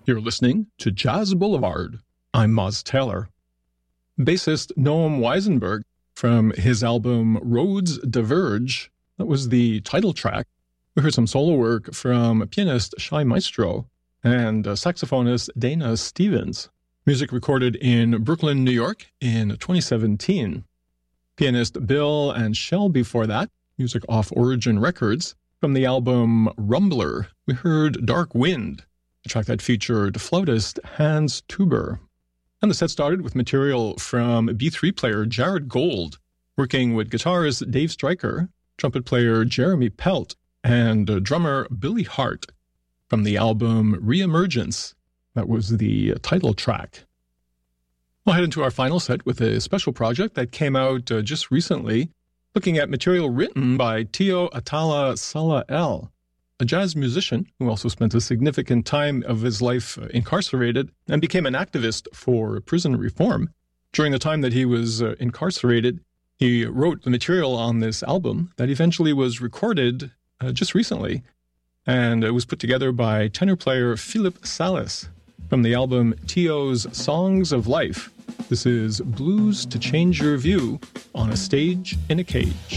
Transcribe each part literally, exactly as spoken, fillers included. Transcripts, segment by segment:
You're listening to Jazz Boulevard. I'm Moz Taylor. Bassist Noam Weisenberg, from his album Roads Diverge, that was the title track. We heard some solo work from pianist Shai Maestro and saxophonist Dana Stevens. Music recorded in Brooklyn, New York in twenty seventeen. Pianist Bill and Shell before that, music off Origin Records. From the album Rumbler, we heard Dark Wind, a track that featured flautist Hans Tuber. And the set started with material from B three player Jared Gold, working with guitarist Dave Stryker, trumpet player Jeremy Pelt, and drummer Billy Hart. From the album Reemergence, that was the title track. We'll head into our final set with a special project that came out uh, just recently, looking at material written by Tio Atala Salah El, a jazz musician who also spent a significant time of his life incarcerated and became an activist for prison reform. During the time that he was uh, incarcerated, he wrote the material on this album that eventually was recorded uh, just recently, and it was put together by tenor player Philip Salas from the album Tio's Songs of Life. This is Blues to Change Your View on a Stage in a Cage.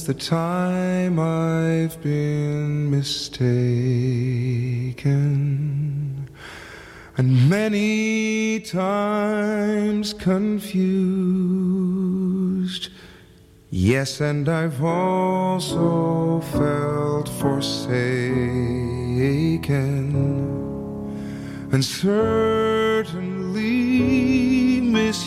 the time I've been mistaken, and many times confused. Yes, and I've also felt forsaken, and certainly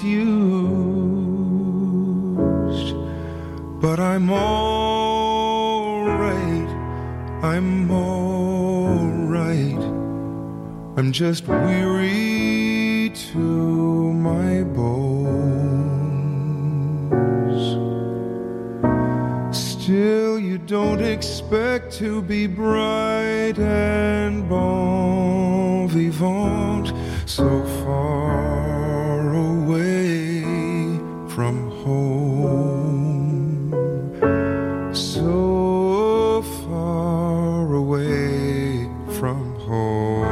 misused. But I'm all right, I'm all right. I'm just weary to my bones. Still, you don't expect to be bright and bon vivant so far away from home, so far away from home.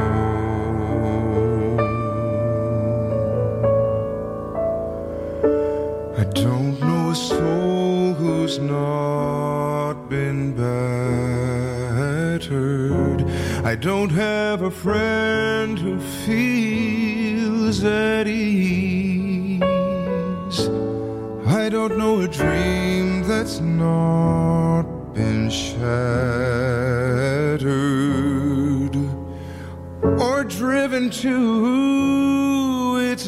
I don't know a soul who's not been battered. I don't have a friend who feels at ease. I don't know a dream that's not been shattered or driven to its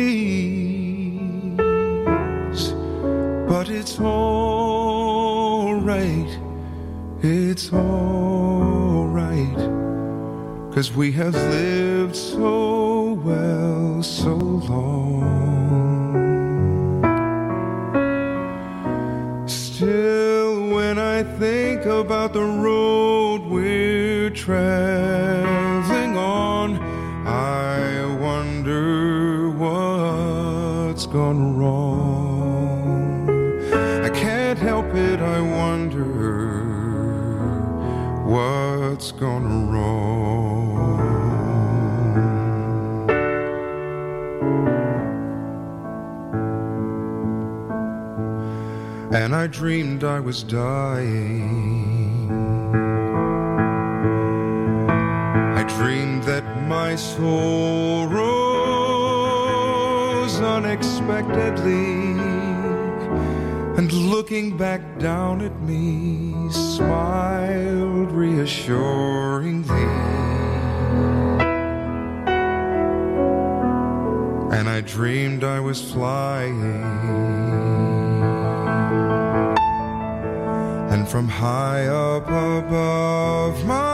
knees. But it's all right, it's all right, 'cause we have lived so well so long. Still, when I think about the road we're traveling on, I wonder what's gone wrong. I can't help it, I wonder what's gone wrong. And I dreamed I was dying. I dreamed that my soul rose unexpectedly, and looking back down at me, smiled reassuringly. And I dreamed I was flying, and from high up above, my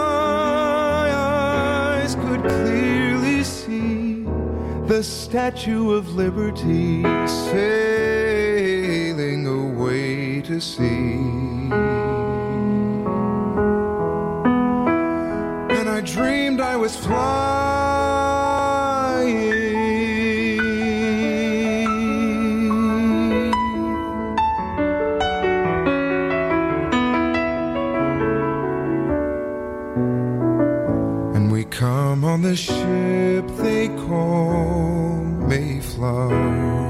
eyes could clearly see the Statue of Liberty sailing away to sea. And I dreamed I was flying, on the ship they call Mayflower.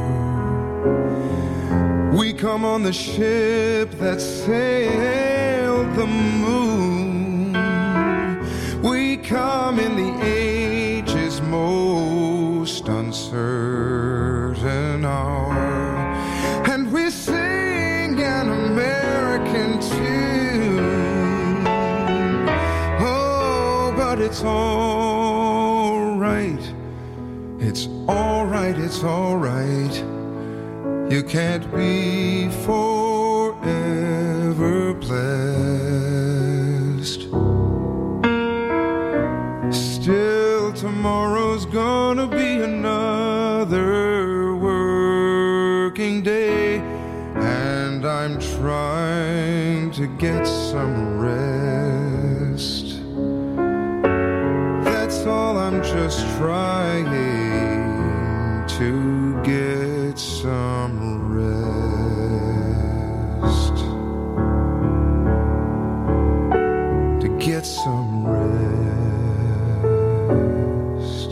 We come on the ship that sailed the moon. We come in the age's most uncertain hour, and we sing an American tune. Oh, but it's all It's all right, it's all right. You can't be forever blessed. Still, tomorrow's gonna be another working day, and I'm trying to get some rest. That's all, I'm just trying to get some rest, to get some rest.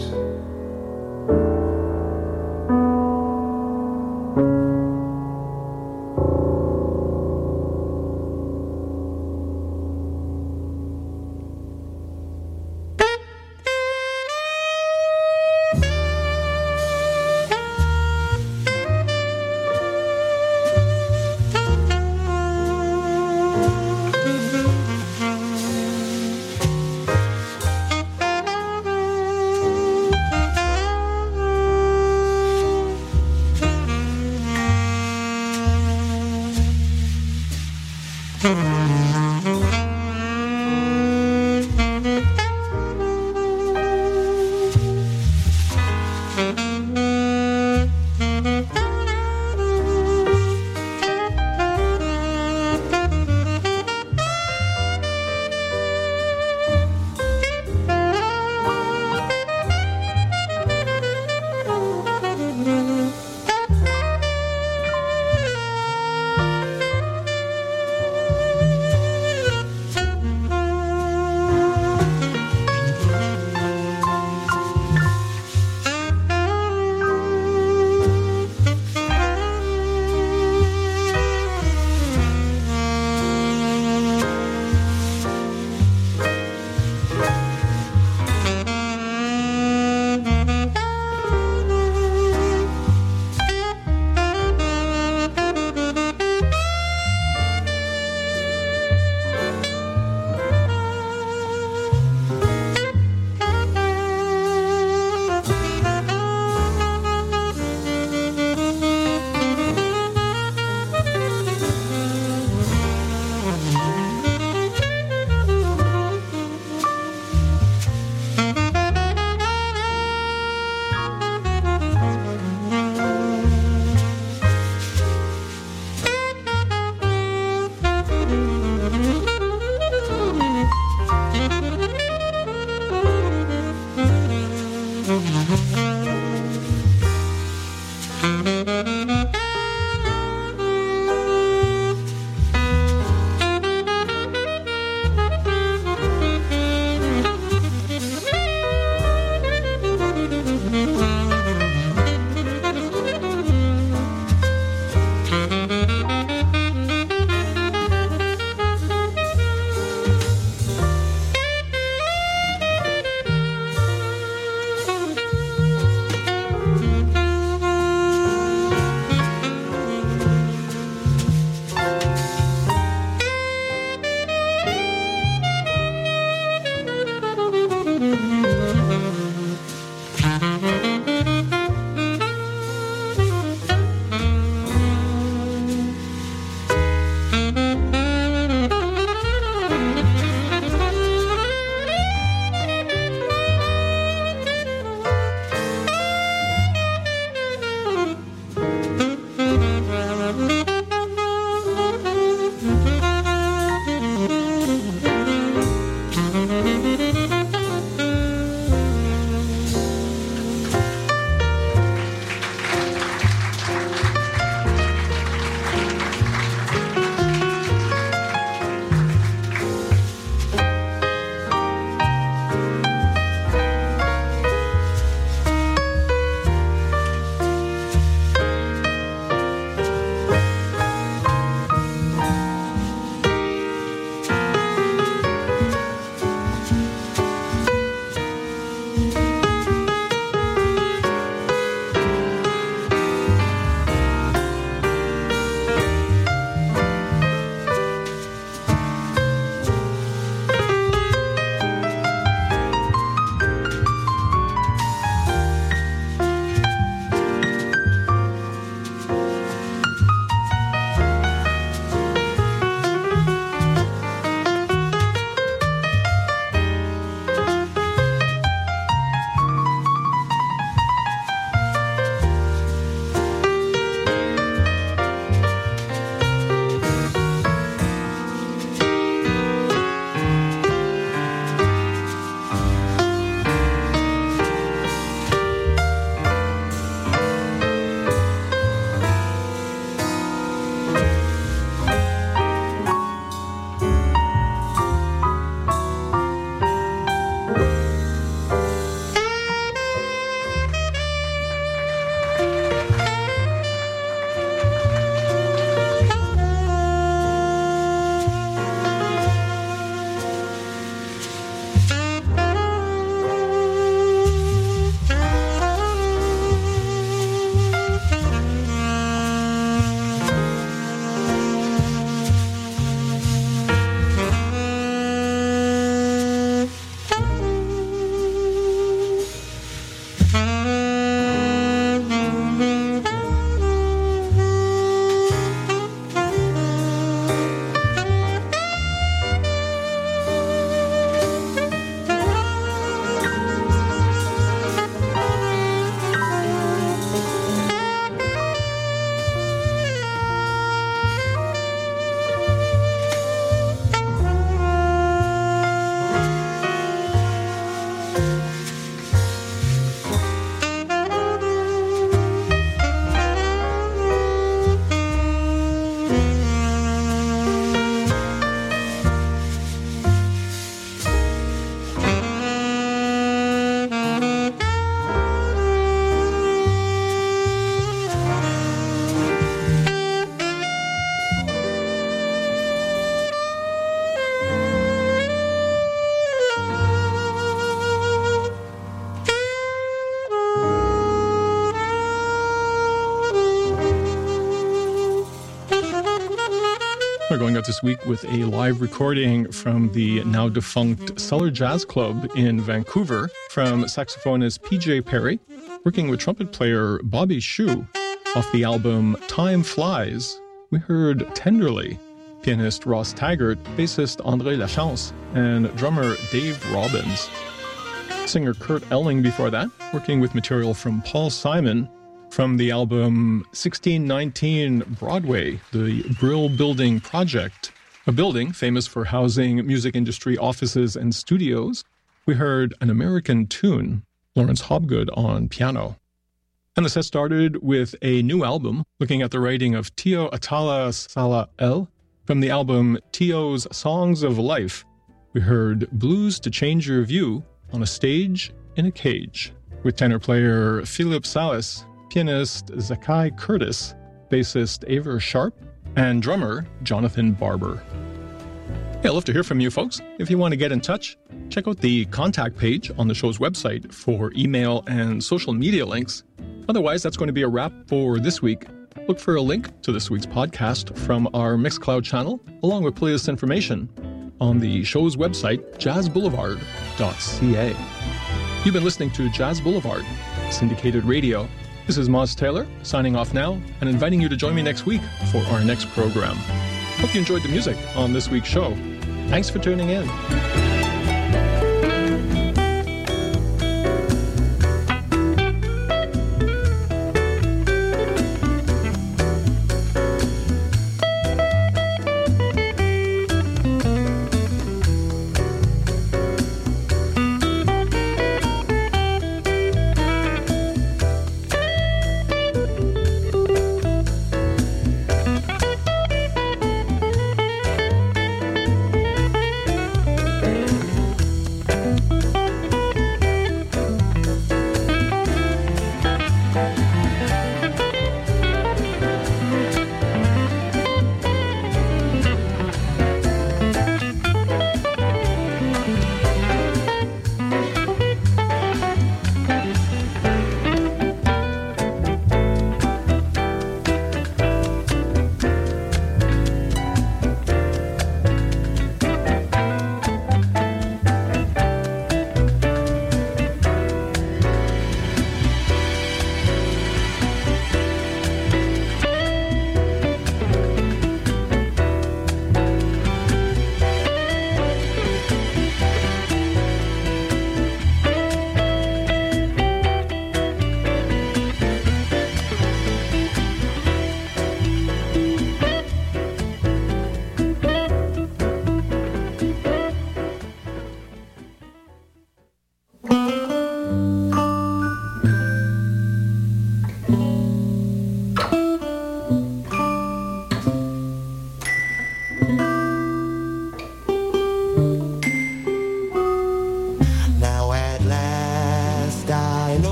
this week with a live recording from the now defunct Cellar Jazz Club in Vancouver from saxophonist P J Perry, working with trumpet player Bobby Shu. Off the album Time Flies, we heard Tenderly, pianist Ross Taggart, bassist André Lachance, and drummer Dave Robbins. Singer Kurt Elling before that, working with material from Paul Simon from the album sixteen nineteen Broadway, the Brill Building Project, a building famous for housing music industry offices and studios. We heard An American Tune, Lawrence Hobgood on piano. And the set started with a new album looking at the writing of Tio Atala Sala El from the album Tio's Songs of Life. We heard Blues to Change Your View on a Stage in a Cage with tenor player Philip Salas, pianist Zakai Curtis, bassist Aver Sharp, and drummer Jonathan Barber. Hey, I'd love to hear from you folks. If you want to get in touch, check out the contact page on the show's website for email and social media links. Otherwise, that's going to be a wrap for this week. Look for a link to this week's podcast from our Mixcloud channel, along with playlist information on the show's website, jazz boulevard dot c a. You've been listening to Jazz Boulevard, syndicated radio. This is Moz Taylor, signing off now and inviting you to join me next week for our next program. Hope you enjoyed the music on this week's show. Thanks for tuning in.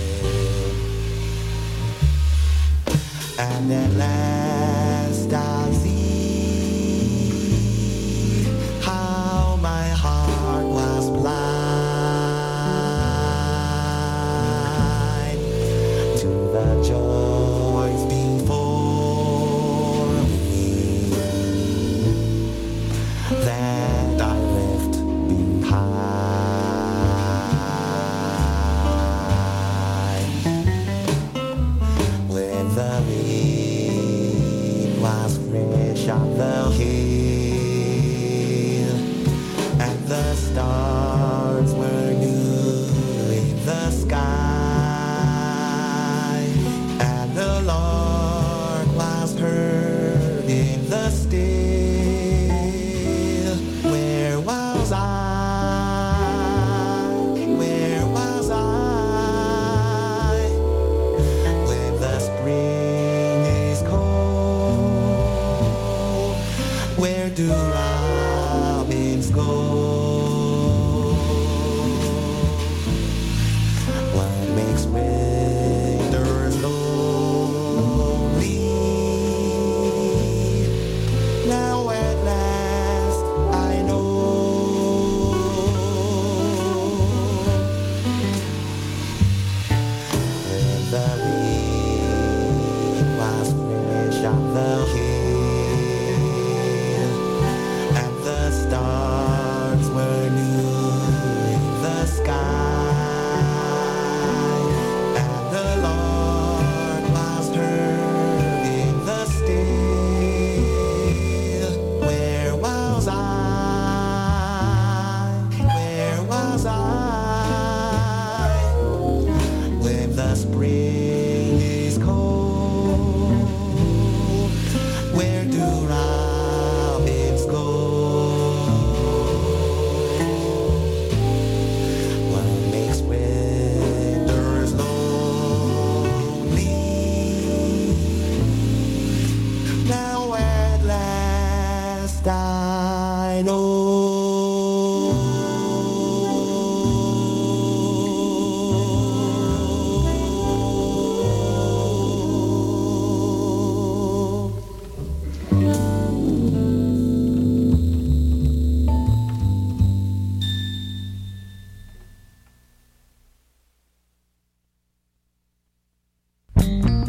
And at last I